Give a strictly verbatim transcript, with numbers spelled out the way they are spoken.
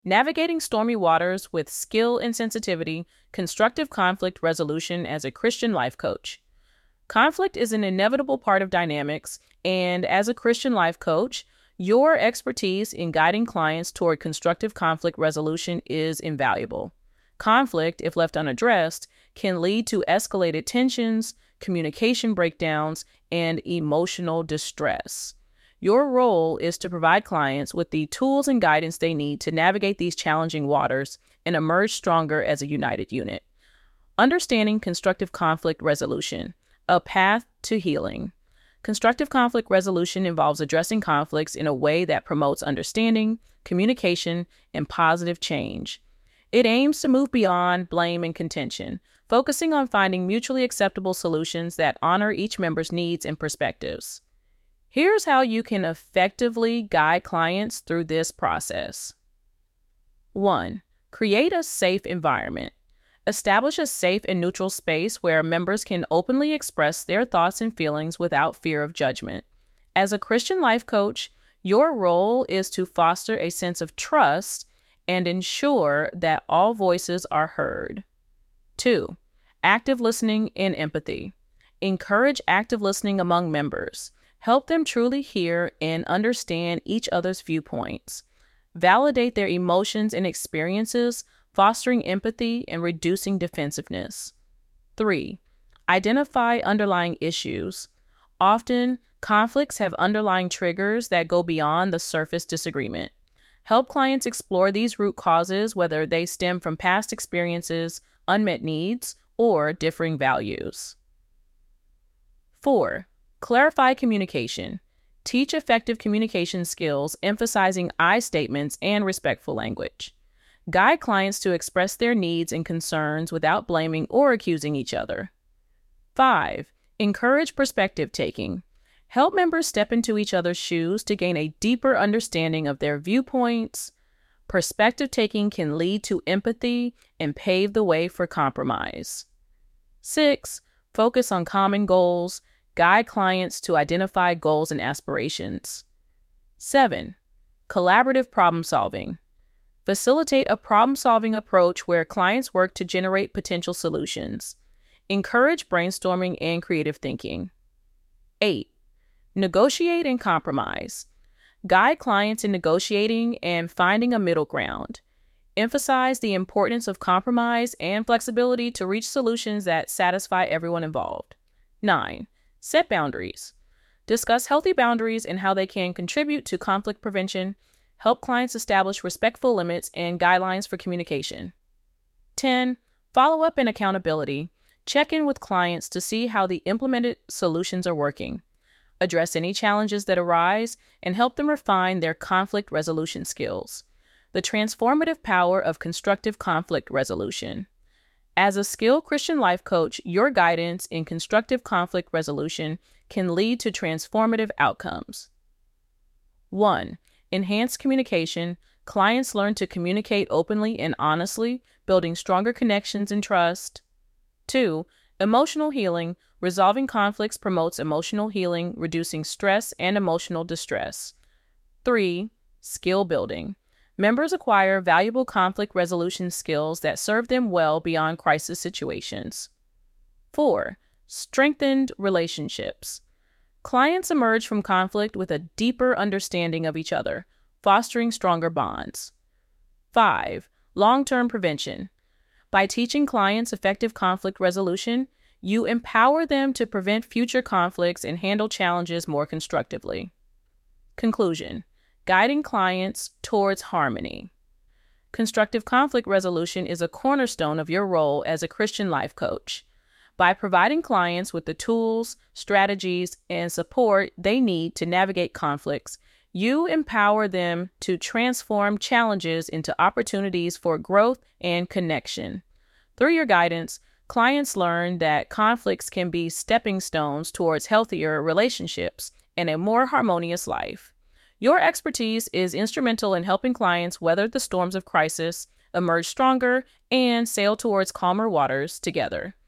Navigating stormy waters with skill and sensitivity, constructive conflict resolution as a Christian life coach. Conflict is an inevitable part of dynamics, and as a Christian life coach, your expertise in guiding clients toward constructive conflict resolution is invaluable. Conflict, if left unaddressed, can lead to escalated tensions, communication breakdowns, and emotional distress. Your role is to provide clients with the tools and guidance they need to navigate these challenging waters and emerge stronger as a united unit. Understanding constructive conflict resolution, a path to healing. Constructive conflict resolution involves addressing conflicts in a way that promotes understanding, communication, and positive change. It aims to move beyond blame and contention, focusing on finding mutually acceptable solutions that honor each member's needs and perspectives. Here's how you can effectively guide clients through this process. One, create a safe environment. Establish a safe and neutral space where members can openly express their thoughts and feelings without fear of judgment. As a Christian life coach, your role is to foster a sense of trust and ensure that all voices are heard. Two, active listening and empathy. Encourage active listening among members. Help them truly hear and understand each other's viewpoints. Validate their emotions and experiences, fostering empathy and reducing defensiveness. Three, identify underlying issues. Often, conflicts have underlying triggers that go beyond the surface disagreement. Help clients explore these root causes, whether they stem from past experiences, unmet needs, or differing values. Four, clarify communication. Teach effective communication skills, emphasizing I statements and respectful language. Guide clients to express their needs and concerns without blaming or accusing each other. Five, encourage perspective taking. Help members step into each other's shoes to gain a deeper understanding of their viewpoints. Perspective taking can lead to empathy and pave the way for compromise. Six, focus on common goals. Guide clients to identify goals and aspirations. Seven, collaborative problem solving. Facilitate a problem-solving approach where clients work to generate potential solutions. Encourage brainstorming and creative thinking. Eight, negotiate and compromise. Guide clients in negotiating and finding a middle ground. Emphasize the importance of compromise and flexibility to reach solutions that satisfy everyone involved. Nine, set boundaries. Discuss healthy boundaries and how they can contribute to conflict prevention. Help clients establish respectful limits and guidelines for communication. ten. Follow-up and accountability. Check in with clients to see how the implemented solutions are working. Address any challenges that arise and help them refine their conflict resolution skills. The transformative power of constructive conflict resolution. As a skilled Christian life coach, your guidance in constructive conflict resolution can lead to transformative outcomes. One, enhanced communication. Clients learn to communicate openly and honestly, building stronger connections and trust. Two, emotional healing. Resolving conflicts promotes emotional healing, reducing stress and emotional distress. Three, skill building. Members acquire valuable conflict resolution skills that serve them well beyond crisis situations. Four, strengthened relationships. Clients emerge from conflict with a deeper understanding of each other, fostering stronger bonds. Five, long-term prevention. By teaching clients effective conflict resolution, you empower them to prevent future conflicts and handle challenges more constructively. Conclusion: guiding clients towards harmony. Constructive conflict resolution is a cornerstone of your role as a Christian life coach. By providing clients with the tools, strategies, and support they need to navigate conflicts, you empower them to transform challenges into opportunities for growth and connection. Through your guidance, clients learn that conflicts can be stepping stones towards healthier relationships and a more harmonious life. Your expertise is instrumental in helping clients weather the storms of crisis, emerge stronger, and sail towards calmer waters together.